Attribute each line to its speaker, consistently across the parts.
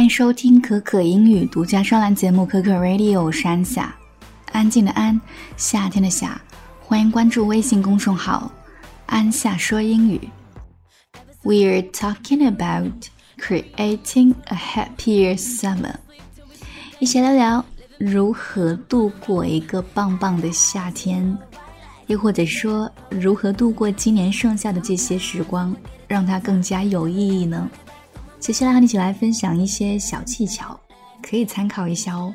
Speaker 1: 迎收听可可英语独家专栏节目可可 Radio 山下，安静的安，夏天的夏。欢迎关注微信公众号安夏说英语。 We're talking about creating a happier summer， 一起聊聊如何度过一个棒棒的夏天，又或者说如何度过今年剩下的这些时光，让它更加有意义呢？接下来和你一起来分享一些小技巧，可以参考一下哦。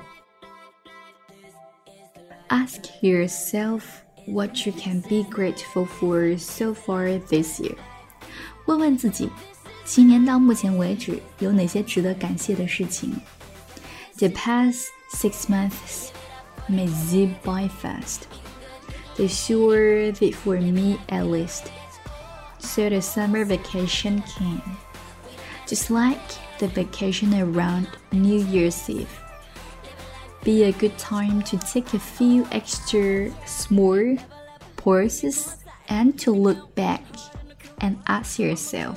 Speaker 1: Ask yourself what you can be grateful for so far this year。 问问自己，今年到目前为止有哪些值得感谢的事情。 The past 6 months may zip by fast. They sure did for me at least. So the summer vacation came.Just like the vacation around New Year's Eve. Be a good time to take a few extra small pauses and to look back and ask yourself,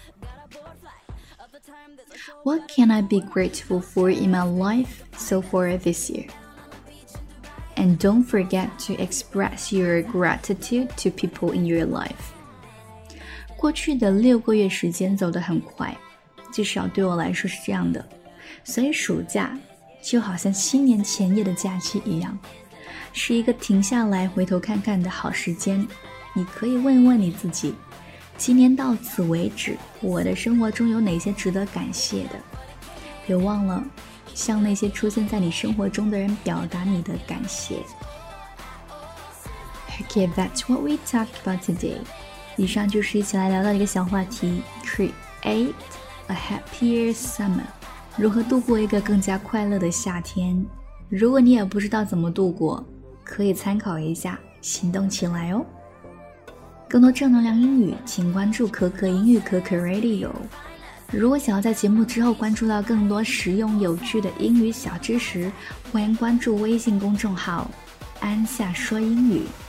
Speaker 1: what can I be grateful for in my life so far this year? And don't forget to express your gratitude to people in your life. 过去的6个月时间走得很快，至少对我来说是这样的，所以暑假就好像新年前夜的假期一样，是一个停下来回头看看的好时间。你可以问问你自己，今年到此为止，我的生活中有哪些值得感谢的？别忘了向那些出现在你生活中的人表达你的感谢。 Okay, that's what we talked about today. 以上就是一起来聊到一个小话题， Create A happier summer， 如何度过一个更加快乐的夏天。如果你也不知道怎么度过，可以参考一下，行动起来哦。更多正能量英语，请关注可可英语可可 Radio。 如果想要在节目之后关注到更多实用有趣的英语小知识，欢迎关注微信公众号安夏说英语。